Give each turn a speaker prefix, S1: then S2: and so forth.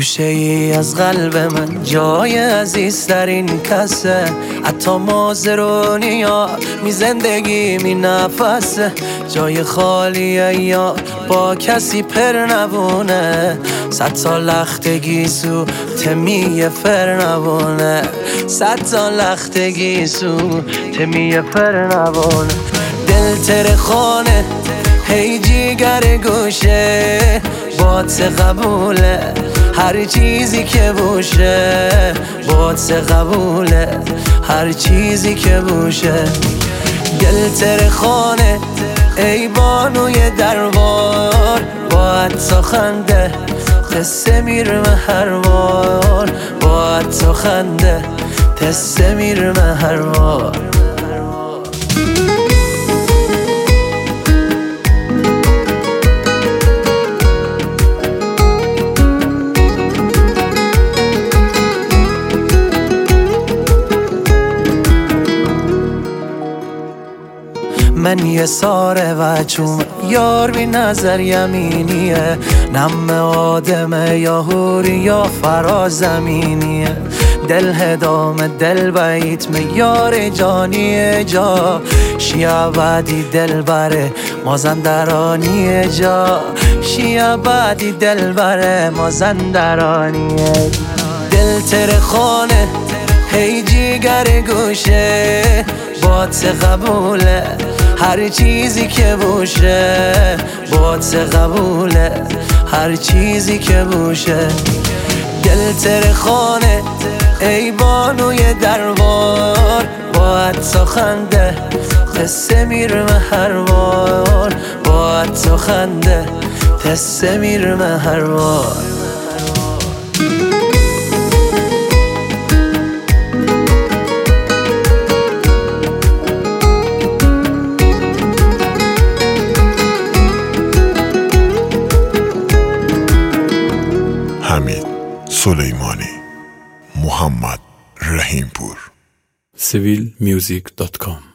S1: گوشه ای از قلب من جای عزیزترین کسه، حتی مازرونیا می زندگی می نفسه، جای خالیه یا با کسی پر نبونه، 100 سال لختگی سو تمیه فر نبونه، 100 سال لختگی سو تمیه پر نبونه. دل تر خانه هی جیگر گوشه، بات قبوله هر چیزی که بوشه، بات قبوله هر چیزی که بوشه. گل تر خانه ای بانوی دربار، باید تا خنده قصه میرمه هر بار، باید تا خنده قصه میرمه هر بار. من یه ساره و چوم یار بی نظر یمینیه، نم آدمه یا هوری یا فرازمینیه، دل هدام دل بیت می یار جانیه، جا شیعه بعدی دل بره مازندرانیه، جا شیعه بعدی دل بره مازندرانیه. دل تر خانه هی جیگر گوشه، بات قبوله هر چیزی که بوشه، بات قبوله هر چیزی که بوشه. گل تر خانه ای بانوی دربار، باید تا خنده قصه میرمه هر بار، باید تا خنده قصه میرمه هر بار.
S2: حمید سلیمانی، محمد رحیم پور.
S3: civilmusic.com